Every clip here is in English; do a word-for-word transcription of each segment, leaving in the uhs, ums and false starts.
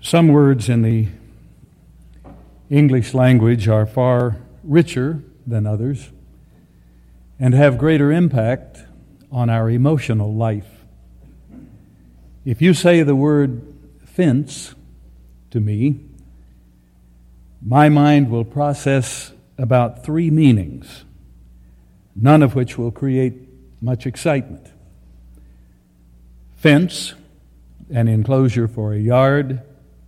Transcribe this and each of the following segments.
Some words in the English language are far richer than others and have greater impact on our emotional life. If you say the word fence to me, my mind will process about three meanings, none of which will create much excitement. Fence, an enclosure for a yard.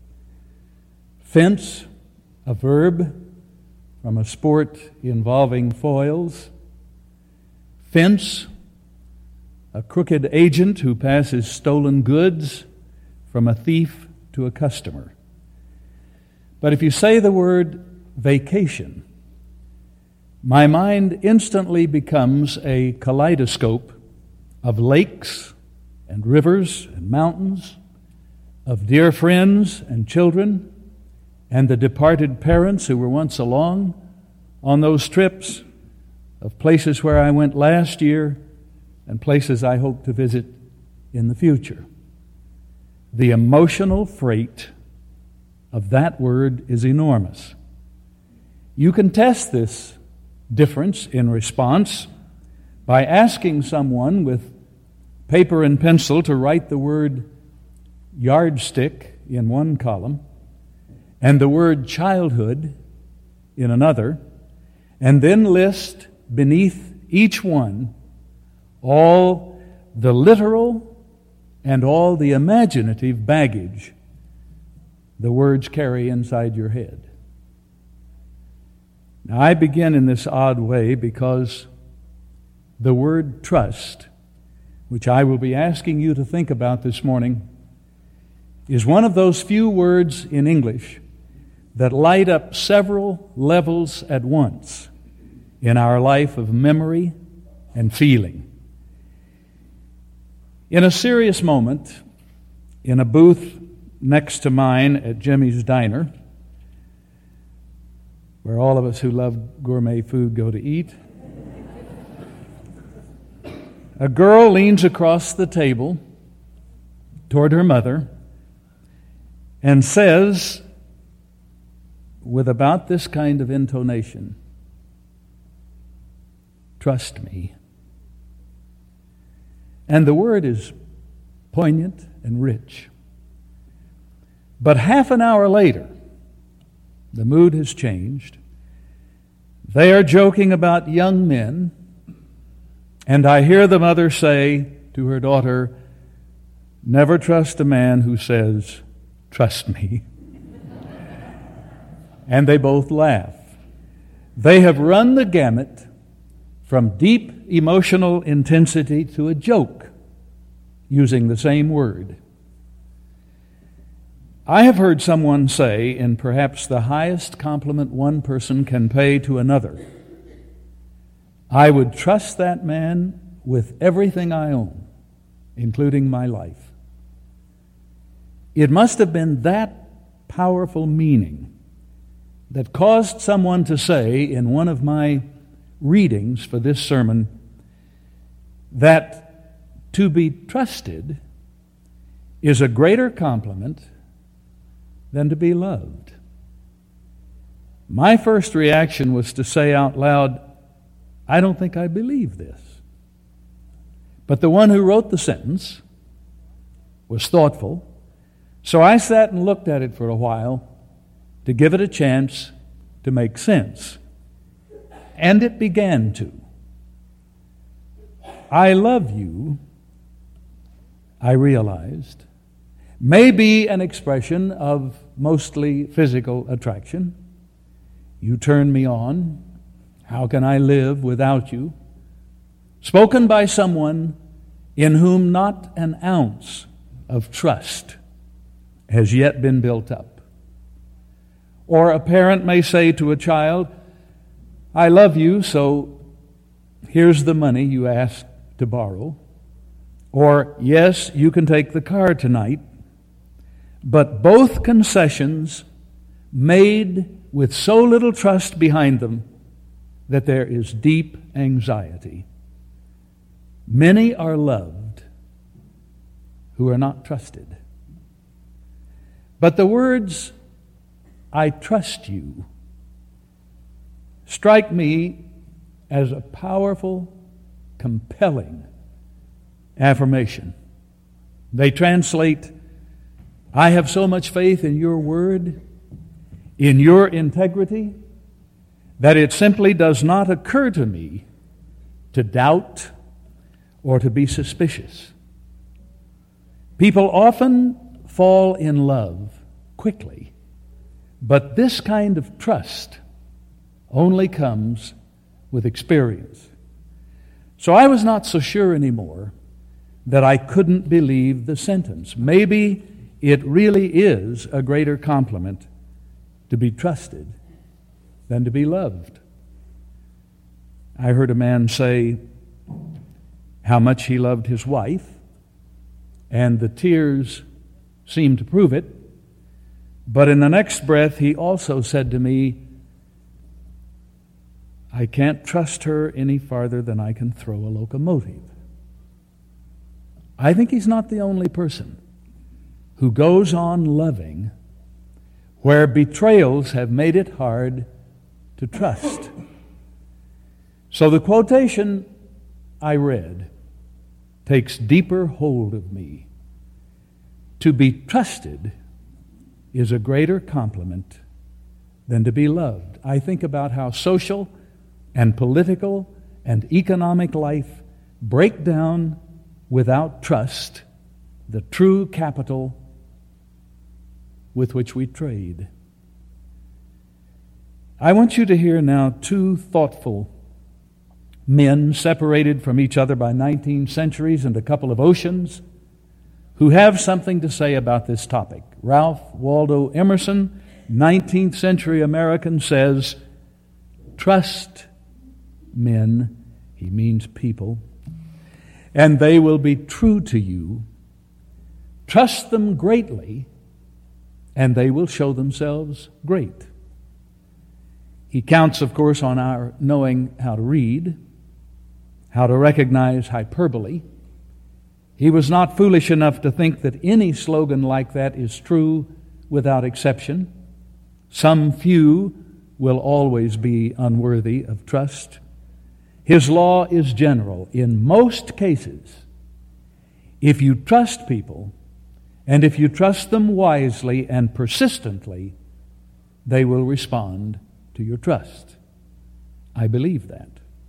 Fence, a verb from a sport involving foils. Fence, a crooked agent who passes stolen goods from a thief to a customer. But if you say the word vacation, my mind instantly becomes a kaleidoscope of lakes and rivers and mountains, of dear friends and children, and the departed parents who were once along on those trips, of places where I went last year and places I hope to visit in the future. The emotional freight of that word is enormous. You can test this difference in response by asking someone with paper and pencil to write the word yardstick in one column and the word childhood in another, and then list beneath each one all the literal and all the imaginative baggage the words carry inside your head. Now, I begin in this odd way because the word trust, which I will be asking you to think about this morning, is one of those few words in English that light up several levels at once in our life of memory and feeling. In a serious moment, in a booth next to mine at Jimmy's Diner, where all of us who love gourmet food go to eat, a girl leans across the table toward her mother and says, with about this kind of intonation, "Trust me." And the word is poignant and rich. But half an hour later, the mood has changed. They are joking about young men, and I hear the mother say to her daughter, "Never trust a man who says, 'Trust me.'" And they both laugh. They have run the gamut from deep emotional intensity to a joke using the same word. I have heard someone say, in perhaps the highest compliment one person can pay to another, "I would trust that man with everything I own, including my life." It must have been that powerful meaning that caused someone to say in one of my readings for this sermon that to be trusted is a greater compliment than to be loved. My first reaction was to say out loud, "I don't think I believe this." But the one who wrote the sentence was thoughtful, so I sat and looked at it for a while to give it a chance to make sense. And it began to. "I love you," I realized, may be an expression of mostly physical attraction. You turn me on. How can I live without you? Spoken by someone in whom not an ounce of trust has yet been built up. Or a parent may say to a child, "I love you, so here's the money you asked to borrow." Or, "Yes, you can take the car tonight." But both concessions made with so little trust behind them that there is deep anxiety. Many are loved who are not trusted. But the words, "I trust you," strike me as a powerful, compelling affirmation. They translate, "I have so much faith in your word, in your integrity, that it simply does not occur to me to doubt or to be suspicious." People often fall in love quickly, but this kind of trust only comes with experience. So I was not so sure anymore that I couldn't believe the sentence. Maybe it really is a greater compliment to be trusted than to be loved. I heard a man say how much he loved his wife, and the tears seemed to prove it. But in the next breath, he also said to me, "I can't trust her any farther than I can throw a locomotive." I think he's not the only person who goes on loving where betrayals have made it hard to trust. So the quotation I read takes deeper hold of me. To be trusted is a greater compliment than to be loved. I think about how social and political and economic life break down without trust, the true capital with which we trade. I want you to hear now two thoughtful men separated from each other by nineteen centuries and a couple of oceans who have something to say about this topic. Ralph Waldo Emerson, nineteenth century American, says, "Trust men," he means people, "and they will be true to you. Trust them greatly, and they will show themselves great." He counts, of course, on our knowing how to read, how to recognize hyperbole. He was not foolish enough to think that any slogan like that is true without exception. Some few will always be unworthy of trust. His law is general. In most cases, if you trust people, and if you trust them wisely and persistently, they will respond to your trust. I believe that.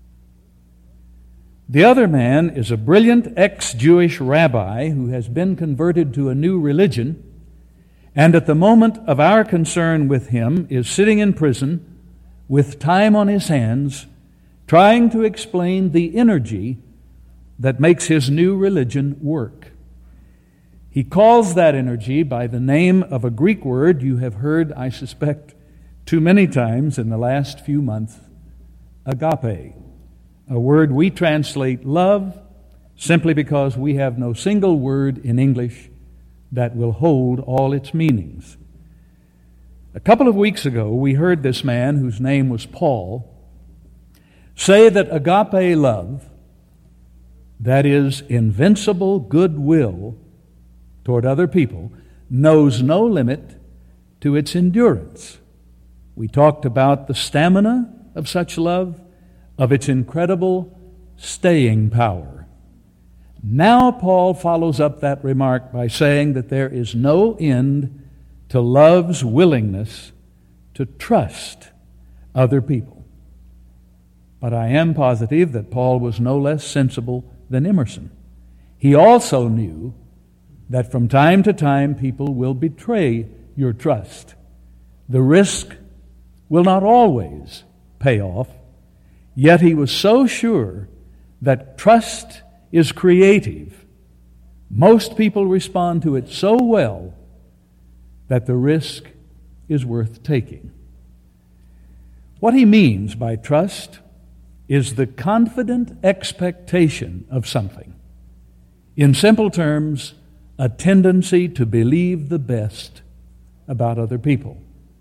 The other man is a brilliant ex-Jewish rabbi who has been converted to a new religion, and at the moment of our concern with him is sitting in prison with time on his hands, trying to explain the energy that makes his new religion work. He calls that energy by the name of a Greek word you have heard, I suspect, too many times in the last few months, agape, a word we translate love simply because we have no single word in English that will hold all its meanings. A couple of weeks ago, we heard this man, whose name was Paul, say that agape love, that is, invincible goodwill toward other people, knows no limit to its endurance. We talked about the stamina of such love, of its incredible staying power. Now Paul follows up that remark by saying that there is no end to love's willingness to trust other people. But I am positive that Paul was no less sensible than Emerson. He also knew that from time to time people will betray your trust. The risk will not always pay off, yet he was so sure that trust is creative. Most people respond to it so well that the risk is worth taking. What he means by trust is the confident expectation of something. In simple terms, a tendency to believe the best about other people.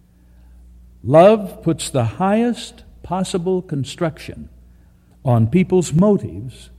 Love puts the highest possible construction on people's motives,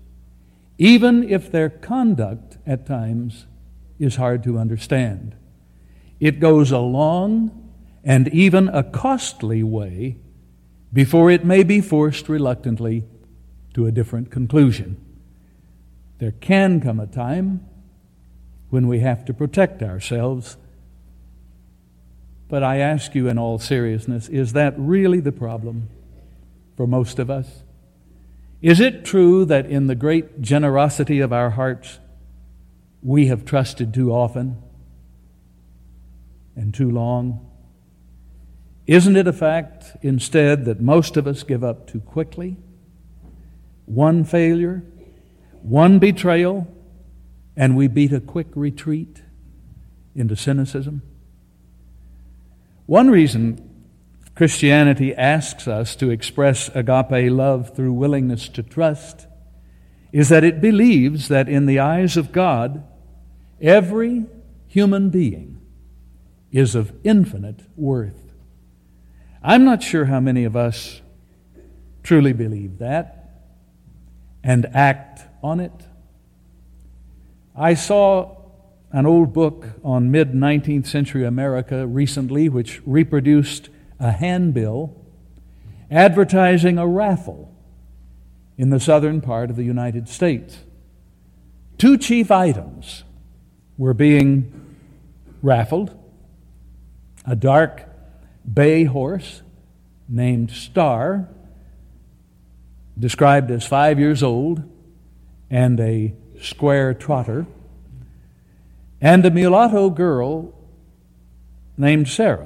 even if their conduct at times is hard to understand. It goes a long and even a costly way before it may be forced reluctantly to a different conclusion. There can come a time when we have to protect ourselves. But I ask you in all seriousness, is that really the problem for most of us? Is it true that in the great generosity of our hearts, we have trusted too often and too long? Isn't it a fact, instead, that most of us give up too quickly? One failure, one betrayal, and we beat a quick retreat into cynicism? One reason Christianity asks us to express agape love through willingness to trust is that it believes that in the eyes of God, every human being is of infinite worth. I'm not sure how many of us truly believe that and act on it. I saw an old book on mid-nineteenth century America recently which reproduced a handbill advertising a raffle in the southern part of the United States. Two chief items were being raffled: a dark bay horse named Star, described as five years old, and a square trotter, and a mulatto girl named Sarah.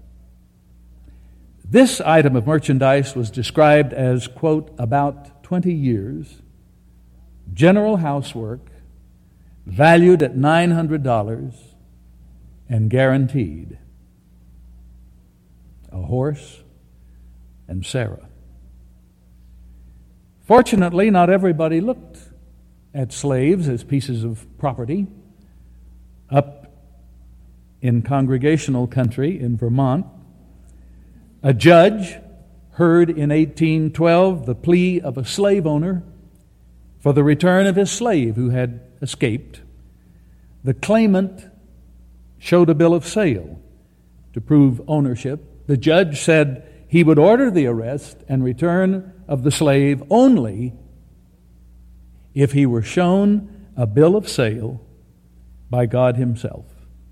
This item of merchandise was described as, quote, about twenty years, general housework, valued at nine hundred dollars, and guaranteed. A horse and Sarah. Fortunately, not everybody looked at slaves as pieces of property. Up in Congregational country in Vermont, a judge heard in eighteen twelve the plea of a slave owner for the return of his slave who had escaped. The claimant showed a bill of sale to prove ownership. The judge said he would order the arrest and return of the slave only if he were shown a bill of sale by God Himself.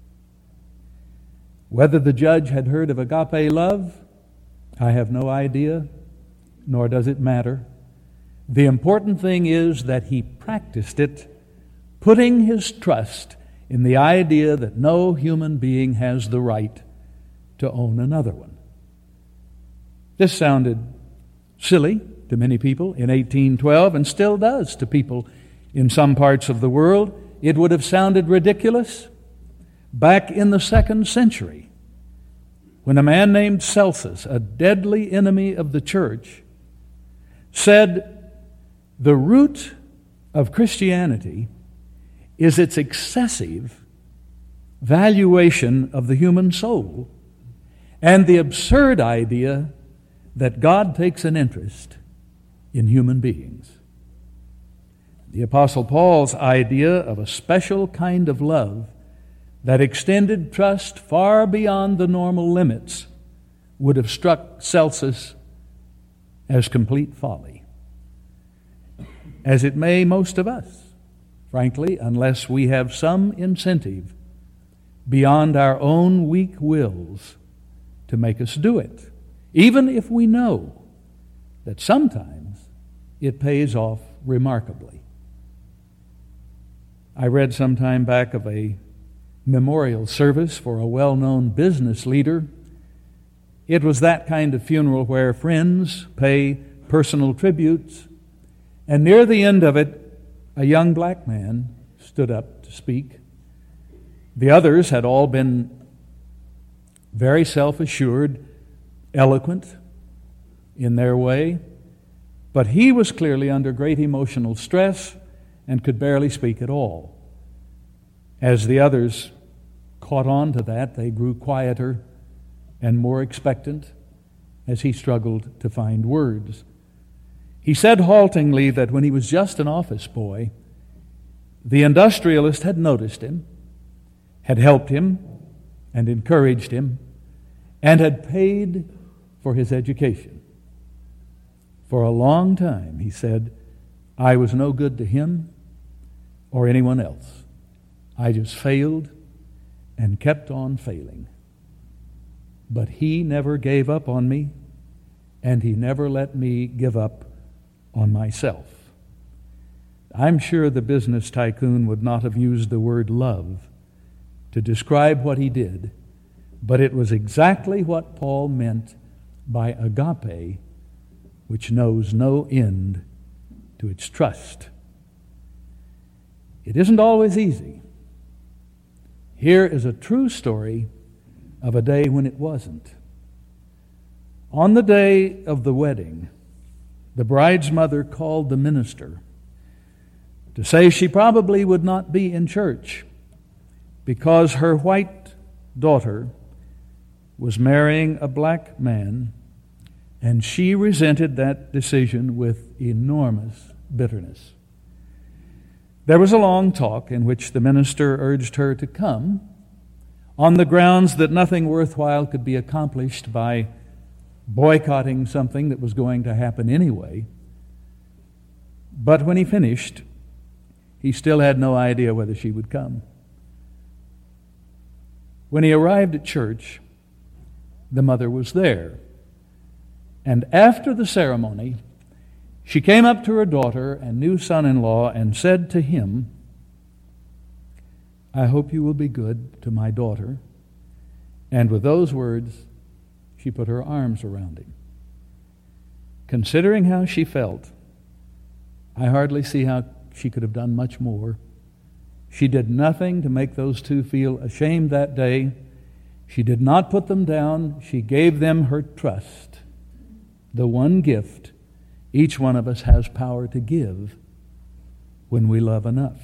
Whether the judge had heard of agape love, I have no idea, nor does it matter. The important thing is that he practiced it, putting his trust in the idea that no human being has the right to own another one. This sounded silly to many people in eighteen twelve, and still does to people in some parts of the world. It would have sounded ridiculous back in the second century when a man named Celsus, a deadly enemy of the church, said the root of Christianity is its excessive valuation of the human soul and the absurd idea that God takes an interest in human beings. The Apostle Paul's idea of a special kind of love that extended trust far beyond the normal limits would have struck Celsus as complete folly, as it may most of us, frankly, unless we have some incentive beyond our own weak wills to make us do it, even if we know that sometimes it pays off remarkably. I read some time back of a memorial service for a well-known business leader. It was that kind of funeral where friends pay personal tributes, and near the end of it, a young black man stood up to speak. The others had all been very self-assured, eloquent in their way, but he was clearly under great emotional stress and could barely speak at all. As the others caught on to that, they grew quieter and more expectant as he struggled to find words. He said haltingly that when he was just an office boy, the industrialist had noticed him, had helped him, and encouraged him and had paid for his education. For a long time, he said, I was no good to him or anyone else. I just failed and kept on failing. But he never gave up on me, and he never let me give up on myself. I'm sure the business tycoon would not have used the word love to describe what he did, but it was exactly what Paul meant by agape, which knows no end to its trust. It isn't always easy. Here is a true story of a day when it wasn't. On the day of the wedding, the bride's mother called the minister to say she probably would not be in church because her white daughter was marrying a black man, and she resented that decision with enormous bitterness. There was a long talk in which the minister urged her to come on the grounds that nothing worthwhile could be accomplished by boycotting something that was going to happen anyway. But when he finished, he still had no idea whether she would come. When he arrived at church, the mother was there. And after the ceremony, she came up to her daughter and new son-in-law and said to him, I hope you will be good to my daughter. And with those words, she put her arms around him. Considering how she felt, I hardly see how she could have done much more. She did nothing to make those two feel ashamed that day. She did not put them down. She gave them her trust, the one gift each one of us has power to give when we love enough.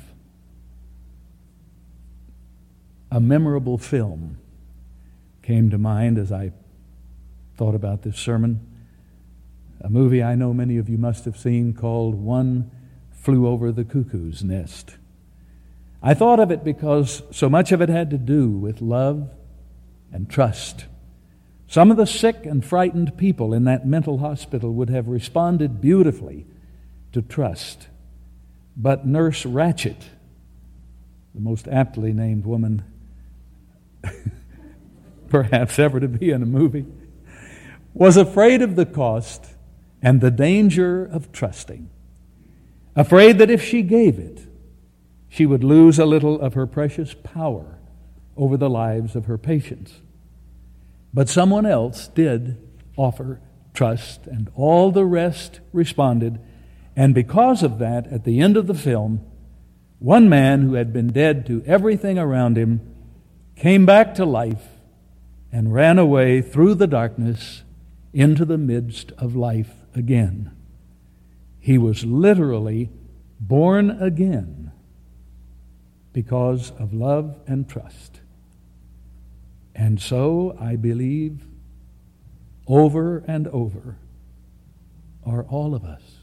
A memorable film came to mind as I thought about this sermon. A movie I know many of you must have seen called One Flew Over the Cuckoo's Nest. I thought of it because so much of it had to do with love and trust. Some of the sick and frightened people in that mental hospital would have responded beautifully to trust. But Nurse Ratched, the most aptly named woman perhaps ever to be in a movie, was afraid of the cost and the danger of trusting. Afraid that if she gave it, she would lose a little of her precious power over the lives of her patients. But someone else did offer trust, and all the rest responded. And because of that, at the end of the film, one man who had been dead to everything around him came back to life and ran away through the darkness into the midst of life again. He was literally born again because of love and trust. And so, I believe, over and over are all of us.